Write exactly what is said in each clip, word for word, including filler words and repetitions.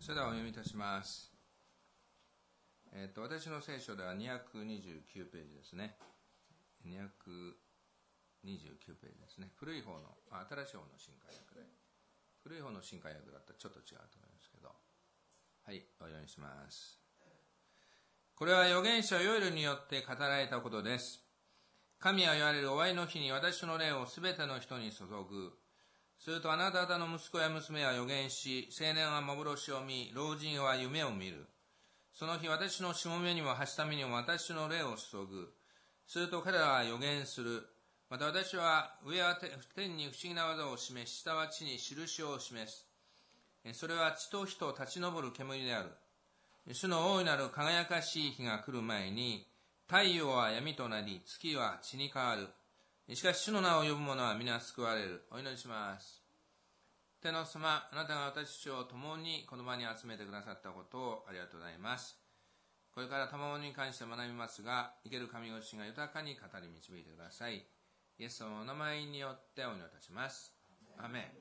それではお読みいたします。えっと、私の聖書ではにひゃくにじゅうきゅうページですね。にひゃくにじゅうきゅうページですね。古い方の、新しい方の新海訳で。古い方の新海訳だったらちょっと違うと思いますけど。はい、お読みします。これは預言者ヨエルによって語られたことです。神は言われる終わりの日に私の霊をすべての人に注ぐ。するとあなた方の息子や娘は預言し、青年は幻を見、老人は夢を見る。その日私のしもべにもはしためにも私の霊を注ぐ。すると彼らは預言する。また私は上は天に不思議な技を示し、下は地に印を示す。それは地と火と立ち上る煙である。主の大いなる輝かしい日が来る前に、太陽は闇となり、月は血に変わる。しかし主の名を呼ぶ者は皆救われる。お祈りします。天の様、あなたが私たちを共にこの場に集めてくださったことをありがとうございます。これから賜物に関して学びますが、生ける神ご自身が豊かに語り導いてください。イエス様のお名前によってお祈りいたします。アメン。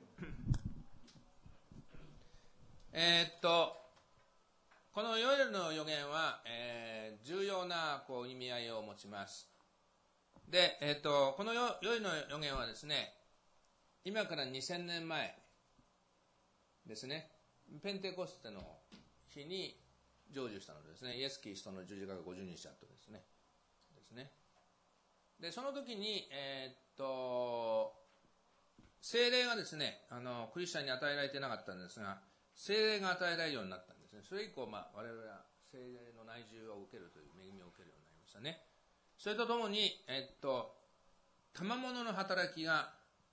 えーっと、このヨエルの預言は、えー、重要なこう意味合いを持ちます。で、えーっと、このヨエルの預言はですね、今からにせんねんまえですね、ペンテコステの日に成就したのですね、イエス・キリストの十字架がごじゅうにちあったですね。ですね。で、その時に、えー、っと、聖霊がですね、あの、クリスチャンに与えられてなかったんですが、聖霊が与えられるようになったんですね。それ以降、まあ、我々は聖霊の内住を受けるという恵みを受けるようになりましたね。それとともに、えー、っと、賜物の働きが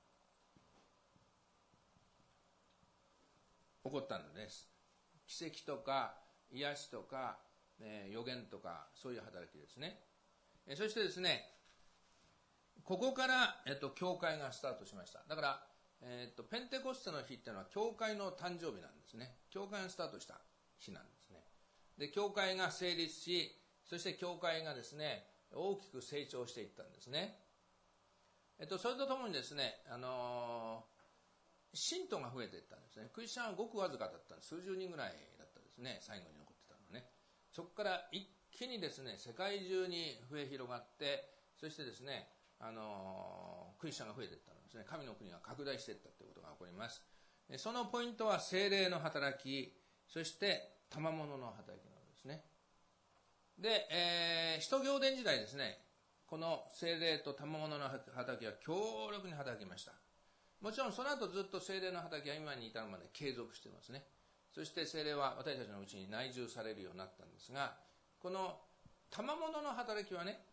起こったのです。奇跡とか癒しとか、えー、予言とかそういう働きですね。えー、そしてですね、ここから、えっと、教会がスタートしました。だから、えっと、ペンテコステの日っていうのは教会の誕生日なんですね。教会がスタートした日なんですね。で、教会が成立し、そして教会がですね、大きく成長していったんですね。えっと、それとともにですね、あのー信徒が増えていったんですね。クリスチャンはごくわずかだったんです。数十人ぐらいだったですね。最後に残ってたのはね。そこから一気にですね、世界中に増え広がって、そしてですね、あのー、クリスチャンが増えていったんですね。神の国が拡大していったということが起こります。そのポイントは聖霊の働き、そして賜物の働きなのですね。で、えー、使徒行伝時代ですね、この聖霊と賜物の働きは強力に働きました。もちろんその後ずっと聖霊の働きは今に至るまで継続していますね。そして聖霊は私たちのうちに内住されるようになったんですが、この賜物の働きはね、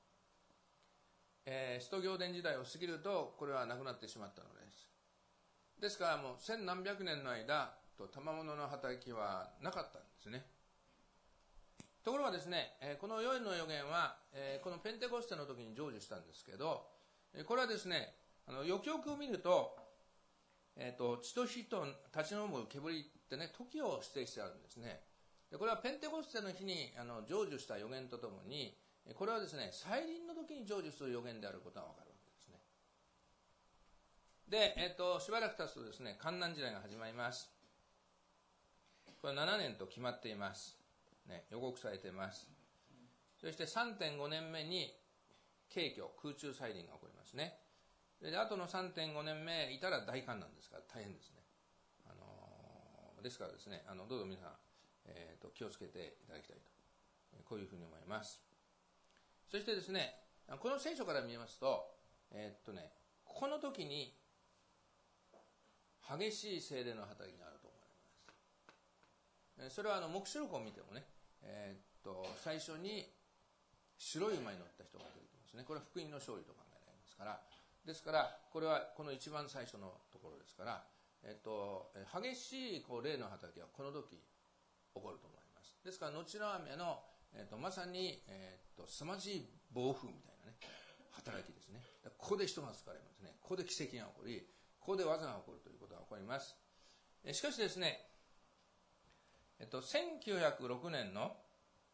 えー、使徒行伝時代を過ぎるとこれはなくなってしまったのです。ですからもう千何百年の間と賜物の働きはなかったんですね。ところがですね、えー、このヨエルの預言は、えー、このペンテコステの時に成就したんですけど、これはですね、あのよくよく見ると、えっと、血と火と立ち上る煙ってね、時を指定してあるんですね。でこれはペンテコステの日にあの成就した預言とともに、これはですね、再臨の時に成就する預言であることがわかるわけですね。で、えっと、しばらく経つとですね、観難時代が始まります。これななねんと決まっています。ね、予告されています。そして さんてんごねんめに軽挙、空中再臨が起こりますね。で、あとの さんてんごねんめいたら大観難ですから大変ですね。あのー、ですからですね、あのどうぞ皆さん、えーと、気をつけていただきたいと、こういうふうに思います。そしてですね、この聖書から見ますと、えー、っとね、この時に激しい聖霊の働きがあると思われます。それはあの黙示録を見てもね、えー、っと最初に白い馬に乗った人が出てきますね。これは福音の勝利と考えられますから。ですから、これはこの一番最初のところですから、えっと、激しいこう霊の働きはこの時起こると思います。ですから、後の雨の、えっと、まさに、えっと、凄まじい暴風みたいなね、働きですね。ここで人が救われますね。ここで奇跡が起こり、ここで技が起こるということが起こります。しかしですね、えっと、せんきゅうひゃくろくねんの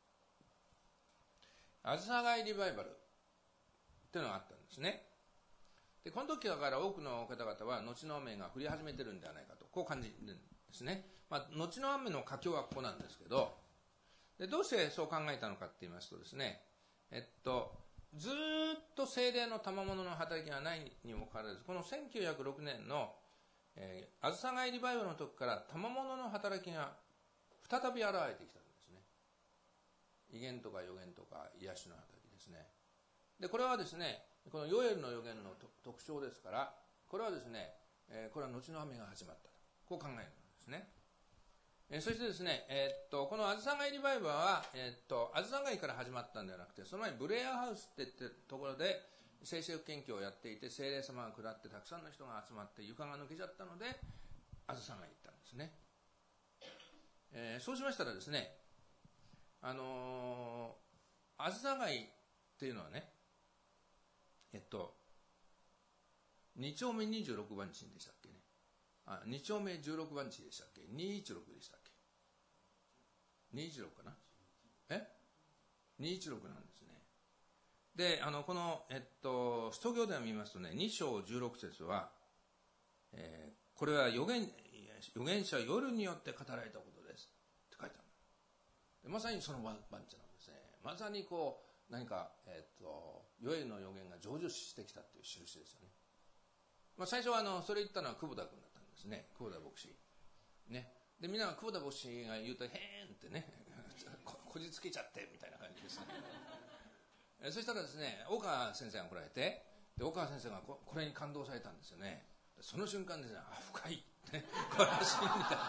アズハガイリバイバルというのがあったんですね。でこの時から多くの方々は後の雨が降り始めてるんではないかとこう感じるんですね。 まあ、後の雨の佳境はここなんですけど、でどうしてそう考えたのかって言いますとですね、えっと、ずーっと精霊の賜物の働きがないにもかかわらず、このせんきゅうひゃくろくねんの、えー、あずさがいリバイバルの時から賜物の働きが再び現れてきたんですね。異言とか予言とか癒しの働きですね。で、これはですね、このヨエルの予言の特徴ですから、これはですね、えー、これは後の雨が始まったと、こう考えるんですね。えー、そしてですね、えー、っとこのあずさがいリバイバーは、えー、っとあずさがいから始まったんではなくて、その前にブレアハウスって言ってところで聖職研究をやっていて、聖霊様が下ってたくさんの人が集まって床が抜けちゃったのであずさがい行ったんですね。えー、そうしましたらですね、あのー、あずさがいっていうのはね、えっとに丁目にじゅうろくばん地でしたっけね。あ、に丁目じゅうろくばん地でしたっけ。にひゃくじゅうろくでしたっけ。にひゃくじゅうろくかな。え ?にひゃくじゅうろくなんですね。で、あの、この、えっと、使徒行伝を見ますとね、に章じゅうろく節は、えー、これは預言、預言者夜によって語られたことですって書いてある。まさにその番地なんですね。まさにこう、何か、えっと、ヨエルの預言が成就してきたっていう印ですよね。まあ、最初はあのそれ言ったのは久保田君だったんですね。久保田牧師ね。でみんなが久保田牧師が言うとへーんってねこ, こじつけちゃってみたいな感じですね。えそしたらですね、大川先生が来られて、で大川先生が こ, これに感動されたんですよね。その瞬間ですね、あ深いってこれは死んだ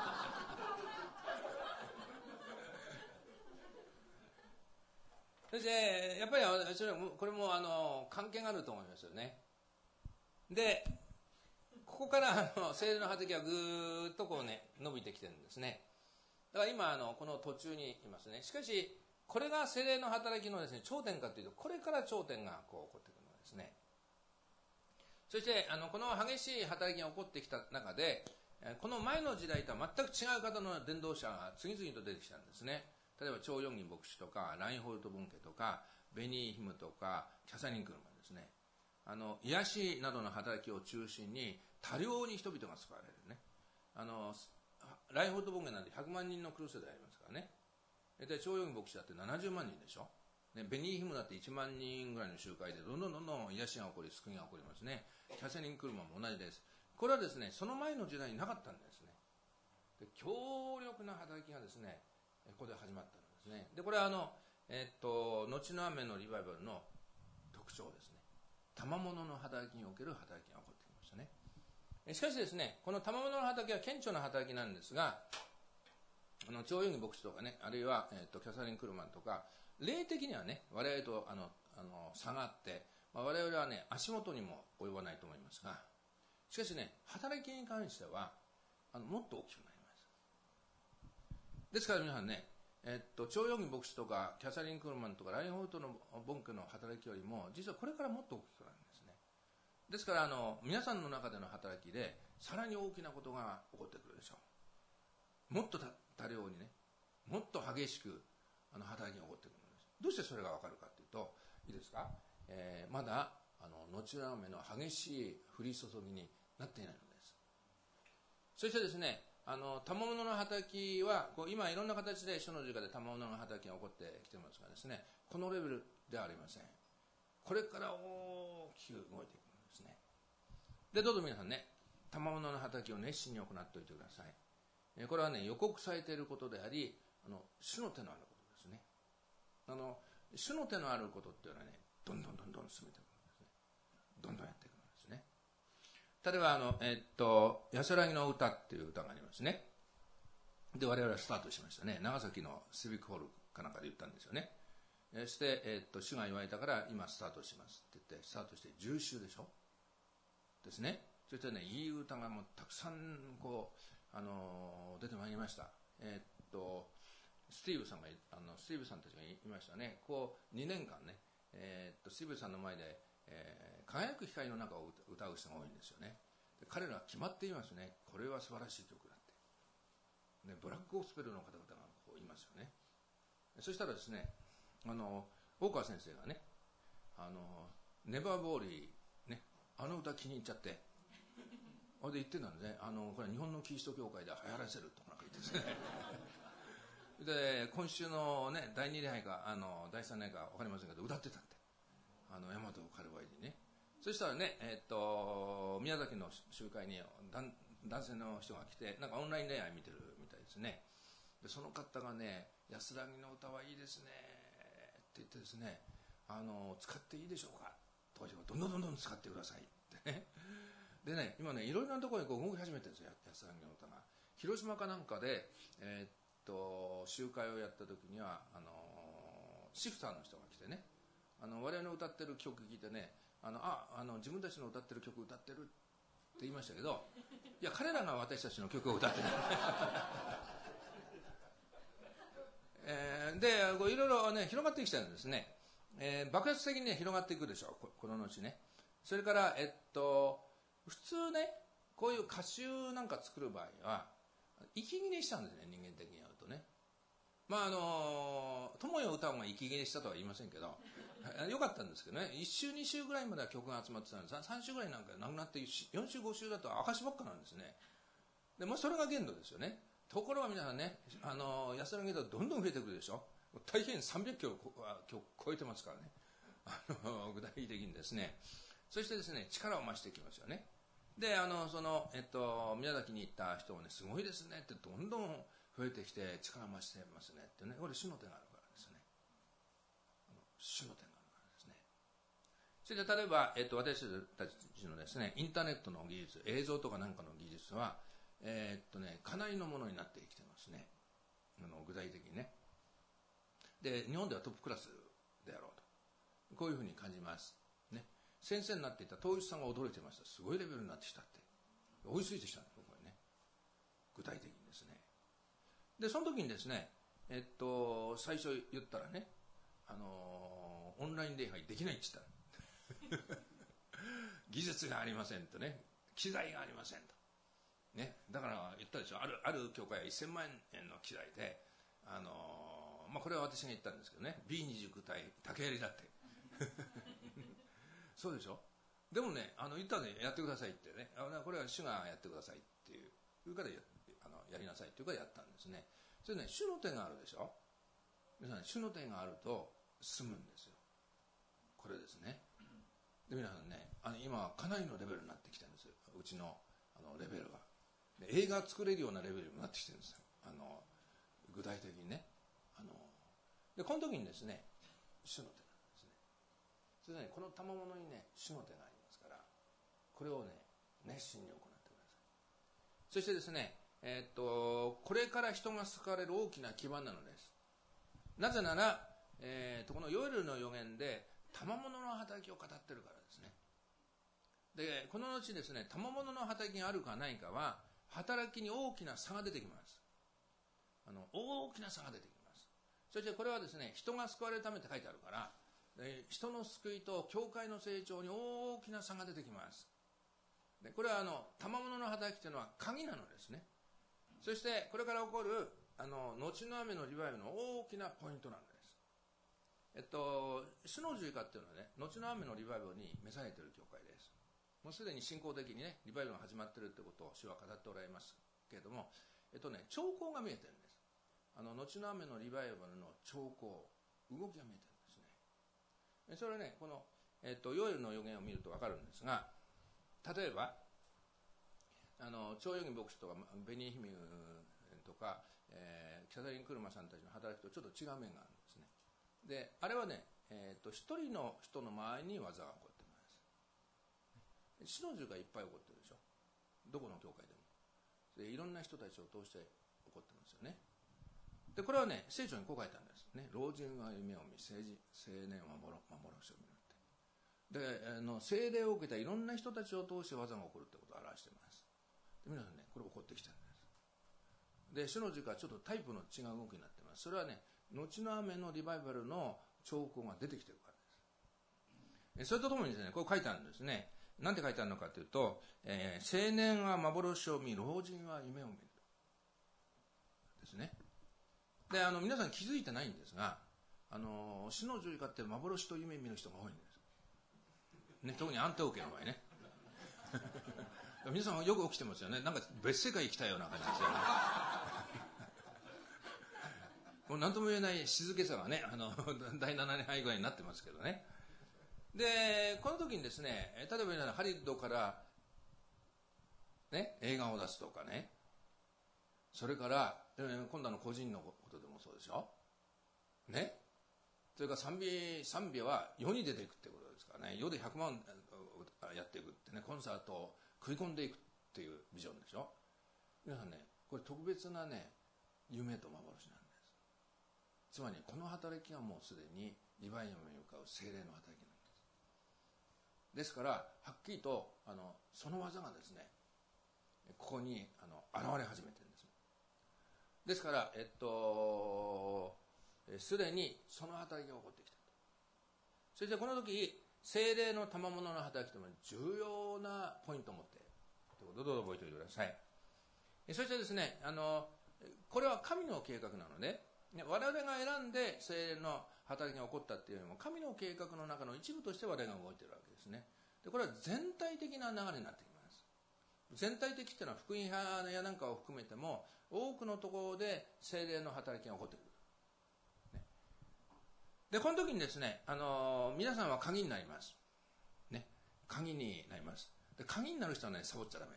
そしてやっぱりこれもあの関係があると思いますよね。でここからあの聖霊の働きがぐーっとこうね伸びてきてるんですね。だから今あのこの途中にいますね。しかしこれが聖霊の働きのですね頂点かというと、これから頂点がこう起こってくるのですね。そしてあのこの激しい働きが起こってきた中で、この前の時代とは全く違う方の伝道者が次々と出てきたんですね。例えば張ヨンギ牧師とかラインホルト文家とかベニーヒムとかキャサリン・クルマンですね。あの癒しなどの働きを中心に多量に人々が救われるね。あのラインホルト文家なんてひゃくまんにんのクルセでありますからね。で張ヨンギ牧師だってななじゅうまんにんでしょ。ね、ベニーヒムだっていちまんにんぐらいの集会でどんどんどんどん癒しが起こり救いが起こりますね。キャサリン・クルマンも同じです。これはですねその前の時代になかったんですね。で強力な働きがですねここで始まったんですね。でこれはあの、えー、っと後の雨のリバイバルの特徴ですね。賜物の働きにおける働きが起こってきましたね。しかしですね、この賜物の働きは顕著な働きなんですが、あの張ヨンギ牧師とかね、あるいは、えー、とキャサリン・クルマンとか霊的にはね我々とあのあの差があって、まあ、我々はね足元にも及ばないと思いますが、しかしね働きに関してはあのもっと大きくなります。ですから皆さんね、えっと張ヨンギ牧師とかキャサリン・クルマンとかラインホルトの文家の働きよりも実はこれからもっと大きくなるんですね。ですからあの皆さんの中での働きでさらに大きなことが起こってくるでしょう。もっと多量にね、もっと激しくあの働きが起こってくるんです。どうしてそれが分かるかというと、いいですか、えー、まだあの後の雨の激しい降り注ぎになっていないのです。そしてですね、あの賜物の働きはこう今いろんな形で主の十字架で賜物の働きが起こってきてますがですね、このレベルではありません。これから大きく動いていくんですね。でどうぞ皆さんね、賜物の働きを熱心に行っておいてください。これはね予告されていることであり、あの主の手のあることですね。あの主の手のあることっていうのはね、どんどんどんどん進めていくんですね。どんどんやっていくんですね。例えばあの、えっと、安らぎの歌っていう歌がありますね。で、我々はスタートしましたね。長崎のシビックホールかなんかで言ったんですよね。そして、えっと、主が言われたから今スタートしますって言って、スタートしてじゅう週でしょですね。そしてね、いい歌がもうたくさんこう、あの出てまいりました。えっと、スティーブさんが、あのスティーブさんたちがいましたね。こう、にねんかんね、えっと、スティーブさんの前で、えー、輝く光の中を歌う人が多いんですよね。で彼らは決まっていますね。これは素晴らしい曲だって。ね、ブラックゴスペルの方々がこういますよね。そしたらですね、あの大川先生がね、あのネバーボーリーね、あの歌気に入っちゃって、 で言ってたんですね、あのこれは日本のキリスト教会で流行らせるとかなんか言ってですねで今週の、ね、だいに礼拝かあのだいさん礼拝か分かりませんけど歌ってたって、あの大和カルバイにね。そしたらね、えー、っと宮崎の集会に男性の人が来て、なんかオンライン恋愛見てるみたいですね。でその方がね、安らぎの歌はいいですねって言ってですね、あの使っていいでしょうかとか、どんどんどんどん使ってくださいってね。でね、今ね、いろいろなところにこう動き始めてるんですよ、安らぎの歌が。広島かなんかで、えー、っと集会をやった時にはあのシフターの人が来てね、あの我々の歌ってる曲聴いてね、あのああの自分たちの歌ってる曲歌ってるって言いましたけど、いや彼らが私たちの曲を歌ってるえー、でいろいろね広がってきてるんですね、えー、爆発的にね広がっていくでしょう、こ, この後ね。それからえっと普通ね、こういう歌集なんか作る場合は息切れしちゃうんですね、人間的にやるとね。まああの友よ歌うが息切れしたとは言いませんけどよかったんですけどね、いっ週に週ぐらいまでは曲が集まってたんです。さん週ぐらいなんかなくなってよん週ご週だと証ばっかなんですね。でもそれが限度ですよね。ところが皆さんね、あの安らぎとどんどん増えてくるでしょ。大変さんびゃくキロ曲超えてますからね、あの具体的にですね。そしてですね、力を増してきますよね。であのその、えっと、宮崎に行った人もね、すごいですねって、どんどん増えてきて力増してますねってね。これ主の手があるからですね。主の手があるからですね。それで例えば、えっと、私たちのですねインターネットの技術、映像とかなんかの技術はえー、っとねかなりのものになってきてますね、あの具体的にね。で日本ではトップクラスであろうと、こういうふうに感じますね。先生になっていた東一さんが驚いてました。すごいレベルになってきたって、追いついてきたんですよ、これね、具体的にですね。でその時にですね、えっと最初言ったらね、あのー、オンライン礼拝できないって言った技術がありませんとね、機材がありませんとね、だから言ったでしょ、あるある教会はせんまんえんの機材で、あのーまあ、これは私が言ったんですけどね、 ビーにじゅうきゅう 体竹槍だってそうでしょ。でもね、あの言ったらね、やってくださいってね、あこれは主がやってくださいっていういうから や, あのやりなさいっていうからやったんですね。それね、主の手があるでしょ。皆さん、主の手があると済むんですよ、これですね。で皆さんね、あの今はかなりのレベルになってきてるんですよ、うちのあのレベルが。映画作れるようなレベルになってきてるんですよ、あの具体的にね。あのでこの時にですね、主の手なんですね。それでね、この賜物にね、主の手がありますから、これをね熱心に行ってください。そしてですね、えー、っとこれから人が救われる大きな基盤なのです。なぜなら、えー、っとこのヨエルの予言で賜物の働きを語ってるからですね。でこの後ですね、賜物の働きがあるかないかは働きに大きな差が出てきます。あの大きな差が出てきます。そしてこれはですね、人が救われるためって書いてあるから、人の救いと教会の成長に大きな差が出てきます。でこれはあの賜物の働きというのは鍵なのですね。そしてこれから起こるあの後の雨のリバイバルの大きなポイントなんです。えっと主の十字架っていうのはね、後の雨のリバイバルに召されている教会です。もうすでに信仰的にね、リバイバルが始まっているということを主は語っておられますけれども、えっとね、兆候が見えてるんです。あの後の雨のリバイバルの兆候、動きが見えてるんですね。それはね、この、えっと、ヨエルの予言を見ると分かるんですが、例えばあの超預言牧師とかベニーヒミとか、えー、キャサリン・クルマさんたちの働きとちょっと違う面があるんですね。であれはね、えー、と一人の人の周りに技が起こっています。死の十がいっぱい起こってるでしょ、どこの教会でも。でいろんな人たちを通して起こってますよね。でこれはね、聖書にこう書いたんですね。老人は夢を見、青年は幻を見るって。であの聖霊を受けたいろんな人たちを通して技が起こるってことを表しています。で皆さんね、これ起こってきてるんです。で主の十がちょっとタイプの違う動きになっています。それはね、後の雨のリバイバルの兆候が出てきてるからです。それとともにですね、こう書いてあるんですね。なんて書いてあるのかというと、えー、青年は幻を見、老人は夢を見るですね。であの皆さん気づいてないんですが、あの死の十字架って幻と夢見る人が多いんです、ね、特にアンテオ家の場合ね皆さんよく起きてますよね。なんか別世界行きたいような感じですよね。もう何とも言えない静けさがね、あのだいななねんはいぐらいになってますけどね。でこの時にですね、例えば皆さんハリウッドから、ね、映画を出すとかね、それから、えー、今度の個人のことでもそうでしょ、ね、それから賛美、賛美は世に出ていくってことですからね、世でひゃくまんやっていくってね、コンサートを食い込んでいくっていうビジョンでしょ。皆さんね、これ特別なね、夢と幻なんです。つまりこの働きがもうすでにリバイアムに向かう聖霊の働きなんです。ですからはっきりとあのその技がですね、ここにあの現れ始めてるんです。ですからえっとすでにその働きが起こってきた。そしてこの時聖霊の賜物の働きというのは重要なポイントを持っているということをどうぞ覚えておいてください。そしてですね、あのこれは神の計画なので、我々が選んで聖霊の働きが起こったっていうよりも、神の計画の中の一部として我々が動いているわけですね。でこれは全体的な流れになってきます。全体的っていうのは福音派やなんかを含めても多くのところで聖霊の働きが起こってくる、ね、でこの時にですね、あの皆さんは鍵になります、ね、鍵になります。で鍵になる人はね、サボっちゃダメ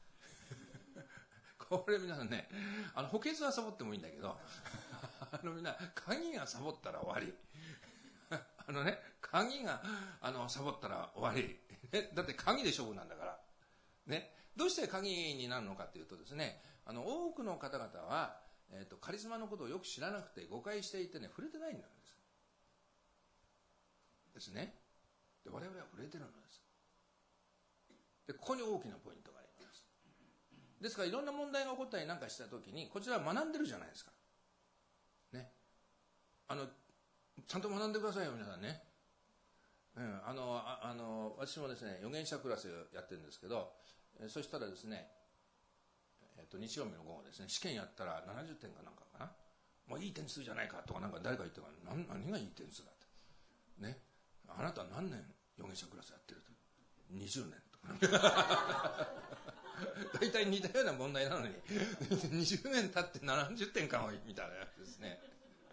これ皆さんね、あの補欠はサボってもいいんだけどあのみんな鍵がサボったら終わりあのね、鍵があのサボったら終わり、ね、だって鍵で勝負なんだからね。どうして鍵になるのかというとですね、あの多くの方々は、えーと、カリスマのことをよく知らなくて誤解していてね、触れてないんですですね。で我々は触れてるのです。でここに大きなポイントがあります。ですからいろんな問題が起こったりなんかした時に、こちらは学んでるじゃないですかね。あのちゃんと学んでくださいよ皆さんね。うん、あのああの私もですね預言者クラスやってるんですけど、えそしたらですね、えっと、日曜日の午後ですね、試験やったらななじゅってんかなんかかな、もういい点数じゃないかとかなんか誰か言ってから、何, 何がいい点数だってね、あなた何年預言者クラスやってると、にじゅうねんとか大体似たような問題なのににじゅうねん経ってななじゅってんかもみたいなやつですね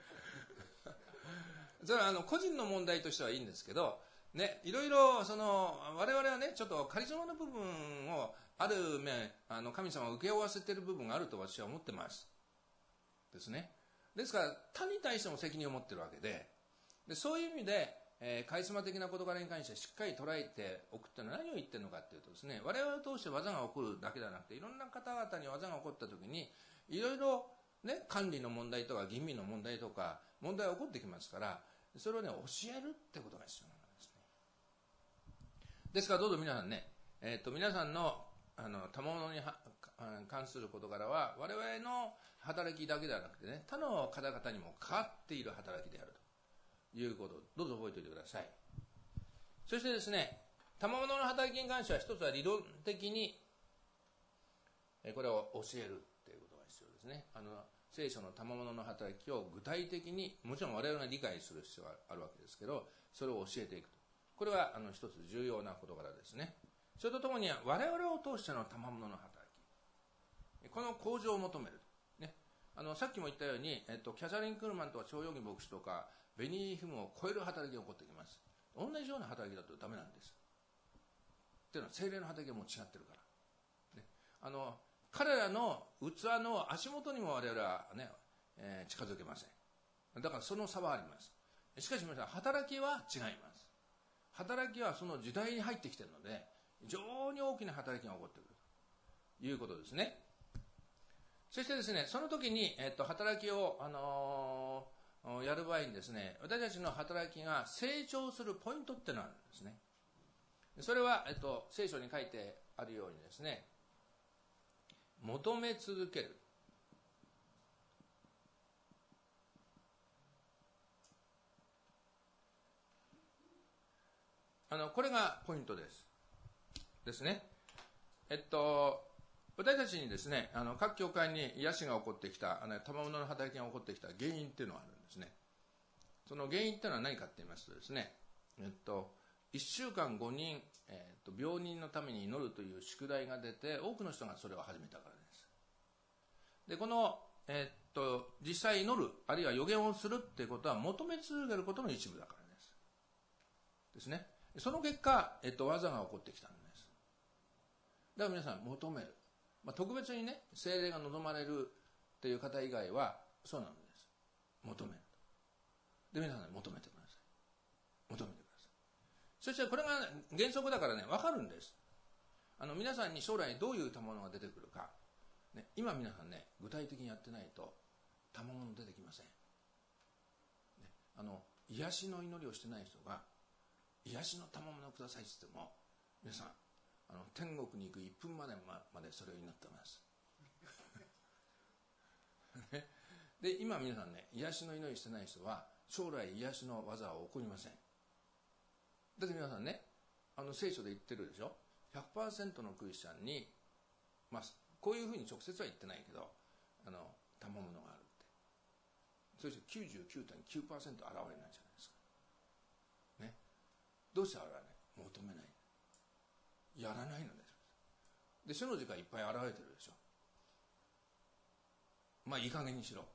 それはあの個人の問題としてはいいんですけどね、いろいろその我々はね、ちょっとカリスマの部分をある面、あの神様が請け負わせている部分があると私は思ってますですね。ですから他に対しても責任を持っているわけで、でそういう意味で、えー、カリスマ的な事柄に関してしっかり捉えておくというのは何を言ってるのかというとですね、我々を通して技が起こるだけではなくて、いろんな方々に技が起こった時にいろいろね、管理の問題とか吟味の問題とか問題が起こってきますから、それをね教えるってことが必要なんですね。ですからどうぞ皆さんね、えー、と皆さんのあの賜物に関する事柄は我々の働きだけではなくてね、他の方々にも関わっている働きであるということをどうぞ覚えておいてください。そしてですね、賜物の働きに関しては一つは理論的にこれを教えるということが必要ですね。あの聖書の賜物の働きを具体的に、もちろん我々が理解する必要があるわけですけど、それを教えていくと、これはあの一つ重要な事柄ですね。それとともに我々を通しての賜物の働き、この向上を求める、ね、あのさっきも言ったように、えっと、キャサリン・クルマンとか長ヨギ牧師とかベニー・ヒムを超える働きが起こってきます。同じような働きだとダメなんです。っていうのは聖霊の働きがもう違ってるから、ね、あの彼らの器の足元にも我々は、ねえー、近づけません。だからその差はあります。しかし皆さん、働きは違います。働きはその時代に入ってきているので、非常に大きな働きが起こってくるということですね。そしてですね、その時に、えっと、働きを、あのー、やる場合にですね、私たちの働きが成長するポイントってのがあるんですね。それは、えっと、聖書に書いてあるようにですね、求め続ける、あのこれがポイントですですね。えっと私たちにですね、あの各教会に癒しが起こってきた、あの賜物の働きが起こってきた原因っていうのがあるんですね。その原因っていうのは何かって言いますとですね、えっといっしゅうかんごにん、えー、と病人のために祈るという宿題が出て、多くの人がそれを始めたからです。でこの、えー、と実際祈る、あるいは予言をするっていうことは求め続けることの一部だからですですね。その結果、えー、と技が起こってきたんです。だから皆さん求める、まあ、特別にね聖霊が望まれるっていう方以外はそうなんです。求めるで、皆さん、ね、求めてください。求めてください。そしてこれが、ね、原則だからね、分かるんです。あの皆さんに将来どういったものが出てくるか、ね、今皆さんね、具体的にやってないと賜物出てきません。ね、あの癒しの祈りをしてない人が癒しの賜物をくださいって言っても、皆さんあの天国に行くいっぷんまでまでそれを祈ってます。ね、で今皆さんね、癒しの祈りしてない人は将来癒しの技は起こりません。だって皆さんね、あの聖書で言ってるでしょ、 ひゃくパーセント のクリスチャンに、まあ、こういうふうに直接は言ってないけど、あの賜物があるって、そして きゅうじゅうきゅうてんきゅうパーセント 現れないじゃないですか、ね、どうして現れない？求めない、やらないのです。で主の時間いっぱい現れてるでしょ。まあいい加減にしろ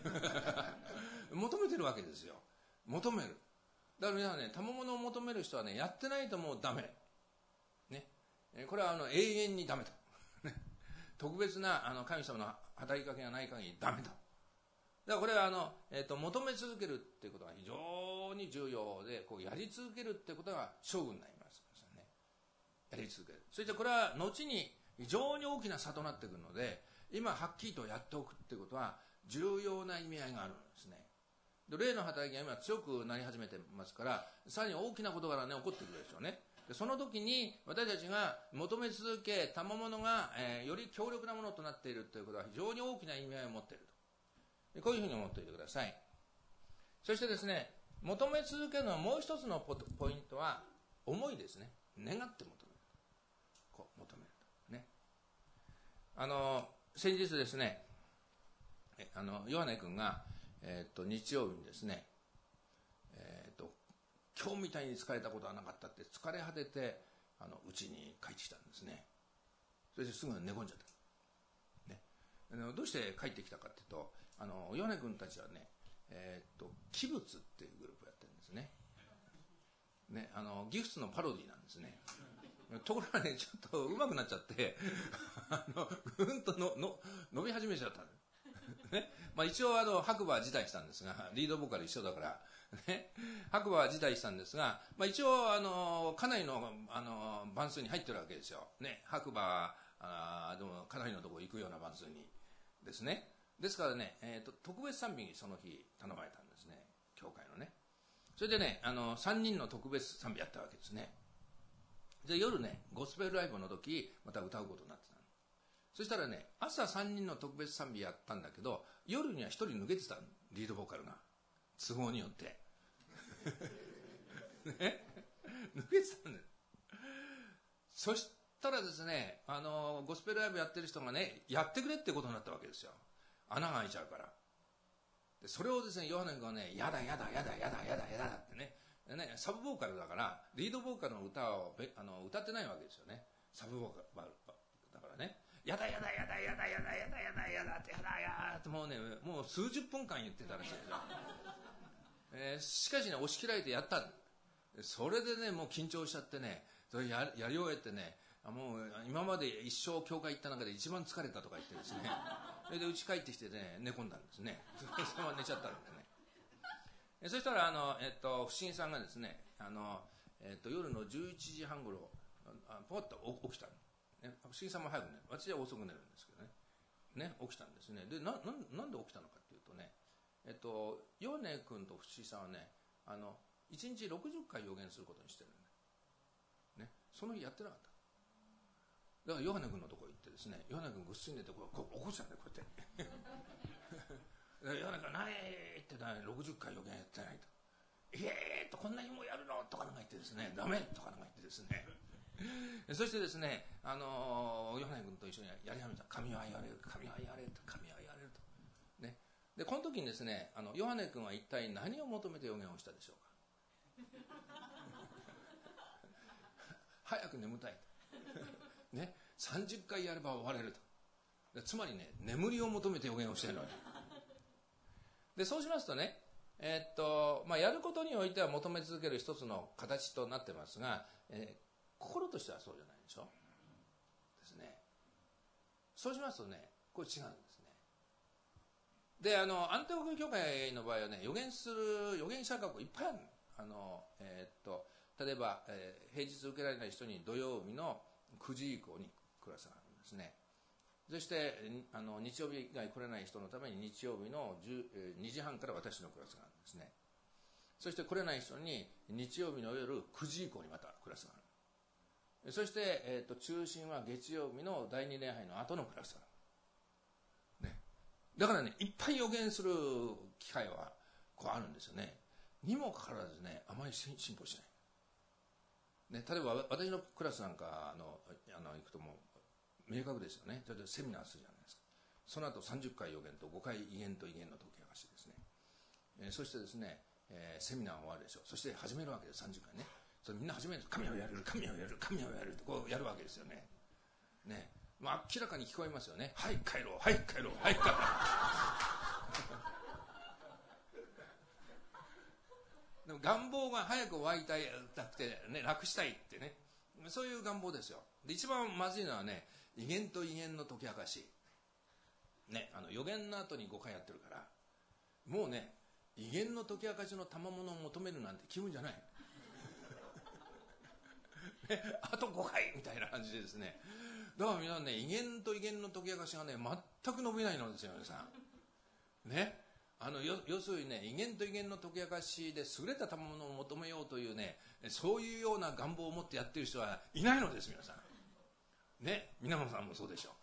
求めてるわけですよ。求める。だから皆さんね、賜物を求める人はね、やってないともうダメね。これはあの永遠にダメと特別なあの神様の働きかけがない限りダメと。だからこれはあの、えー、と求め続けるっていうことが非常に重要で、こうやり続けるっていうことが勝負になりますね。やり続ける。そしてこれは後に非常に大きな差となってくるので、今はっきりとやっておくっていうことは重要な意味合いがあるんですね。で霊の働きが今強くなり始めてますから、さらに大きな事柄がね起こってくるでしょうね。でその時に私たちが求め続け、賜物が、えー、より強力なものとなっているということは非常に大きな意味合いを持っていると、こういうふうに思っておいてください。そしてですね、求め続けるのはもう一つの ポ, ポイントは思いですね。願って求める、こう求めるね。あの先日ですね、あのヨハネ君が、えー、と日曜日にですね、えー、と今日みたいに疲れたことはなかったって疲れ果ててあの家に帰ってきたんですね。それですぐ寝込んじゃった、ね、あのどうして帰ってきたかっていうと、あのヨハネ君たちはね、えー、と器物っていうグループをやってるんですね。ね、あのギフスのパロディなんですね。ところがね、ちょっと上手くなっちゃってあのぐんとのの伸び始めちゃったね。まあ、一応あの白馬は辞退したんですが、リードボーカル一緒だから、ね、白馬は辞退したんですが、まあ、一応あのかなりの、あの番数に入ってるわけですよ、ね、白馬あでもかなりのところ行くような番数にですね。ですからね、えー、と特別賛美にその日頼まれたんですね、教会のね。それでね、あのさんにんの特別賛美やったわけですね。で夜ね、ゴスペルライブの時また歌うことになってたの。そしたらね、朝さんにんの特別賛美やったんだけど、夜にはひとり抜けてたの、リードボーカルが都合によってね、抜けてたんだよ。そしたらですね、あのゴスペルライブやってる人がね、やってくれってことになったわけですよ。穴が開いちゃうから。でそれをですね、ヨハネ君がね、やだやだやだやだやだやだってね、ね、サブボーカルだからリードボーカルの歌をあの歌ってないわけですよね、サブボーカルだからね。やだやだやだやだやだやだやだやだってやだやだってもうね、もう数十分間言ってたらしいですよ、えー、しかしね、押し切られてやった。それでね、もう緊張しちゃってね、それ や, やり終えてね、もう今まで一生教会行った中で一番疲れたとか言ってですね、それで家帰ってきてね、寝込んだんですね。そのまま寝ちゃったんでね。そしたらあの、えっと、不審さんがですね、あの、えっと、夜のじゅういちじはんごろポッと起きたの、ね、不審さんも早く寝る、私は遅く寝るんですけどね、ね、起きたんですね。で な, な, なんで起きたのかっていうとね、えっと、ヨハネ君と不審さんはね、あのいちにちろくじゅっかい予言することにしてるんだ、ね、その日やってなかった。だからヨハネ君のところ行ってですね、ヨハネ君ぐっすり寝てこうこう起こしたんだよ、こうやってヨハネ君ないってろくじゅっかい予言やってないと、えーっとこんなにもやるのとかなんか言ってですね、ダメとかなんか言ってですねそしてですね、あのヨハネ君と一緒にやり始めた。神は言われる、神は言われる、神は言われると、ね、でこの時にですね、あのヨハネ君は一体何を求めて予言をしたでしょうか早く眠たいとね、さんじゅっかいやれば終われると。つまりね、眠りを求めて予言をしているわけで、そうしますとね、えーっとまあ、やることにおいては求め続ける一つの形となってますが、えー、心としてはそうじゃないでしょですね。そうしますとね、これ違うんですね。で、あのアンテオク教会の場合はね、予言する預言者学校いっぱいあるの。あの、えー、っと例えば、えー、平日受けられない人に土曜日のくじ以降にクラスがあるんですね。そしてあの日曜日以外来れない人のために日曜日のにじはんから私のクラスがあるんですね。そして来れない人に日曜日の夜くじ以降にまたクラスがある。そして、えー、と中心は月曜日のだいに礼拝の後のクラスがある、ね、だからね、いっぱい予言する機会はこうあるんですよね。にもかかわらずね、あまり進歩しない、ね、例えば私のクラスなんかあのあの行くともう明確ですよね。例えばセミナーするじゃないですか。その後さんじゅっかい予言とごかい威厳と威厳の解き明かしですね、えー、そしてですね、えー、セミナー終わるでしょ。そして始めるわけです。さんじゅっかいね。それみんな始めると、神をやる神をやる神をやるとこうやるわけですよね。ね、まあ、明らかに聞こえますよね。はい帰ろうはい帰ろうはい帰ろうでも願望が早く湧いたくて、ね、楽したいってね、そういう願望ですよ。で一番まずいのはね、威厳と威厳の解き明かし、ね、あの予言の後にごかいやってるから、もうね、威厳の解き明かしの賜物を求めるなんて気分じゃないね、あとごかいみたいな感じでですね。だから皆さんね、威厳と威厳の解き明かしがね、全く伸びないのですよ皆さんね。あの要するにね、威厳と威厳の解き明かしで優れた賜物を求めようというね、そういうような願望を持ってやっている人はいないのです皆さんね。皆さんもそうでしょ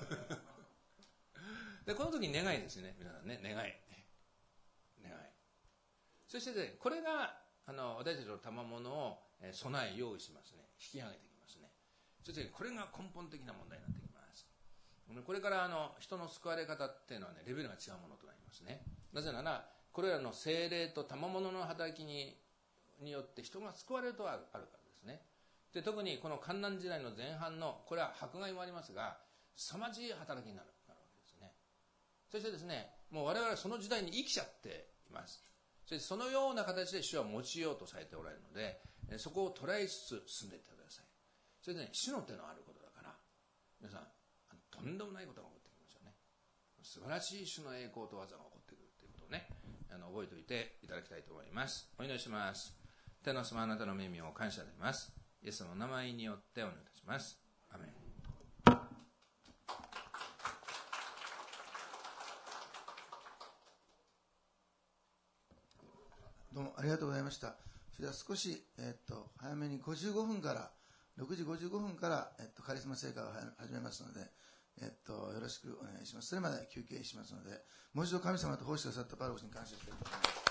うでこの時に願いですね皆さんね。願い願い。そして、ね、これがあの私たちの賜物を備え用意しますね。引き上げてきますね。そしてこれが根本的な問題になってきます。これからあの人の救われ方っていうのはね、レベルが違うものとなりますね。なぜならこれらの聖霊と賜物の働きにによって人が救われるとあるからですね。で特にこの患難時代の前半の、これは迫害もありますが、凄まじい働きになるなるわけですね。そしてですね、もう我々はその時代に生きちゃっています。そしてそのような形で主は用いようとされておられるので、そこを捉えつつ進んでいってください。それでね、主の手のあることだから、皆さんとんでもないことが起こってきますよね。素晴らしい主の栄光と技が起こってくるということをね、あの覚えておいていただきたいと思います。お祈りします。天の様、あなたの恵みを感謝できます。イエス様の名前によってお願いいたします。アメン。 どうもありがとうございました。それでは少し、えっと、早めにごじゅうごふんから、ろくじごじゅうごふんから、えっと、カリスマ聖歌を始めますので、えっと、よろしくお願いします。それまで休憩しますので、もう一度神様と奉仕くださったパロゴスに感謝したいと思います。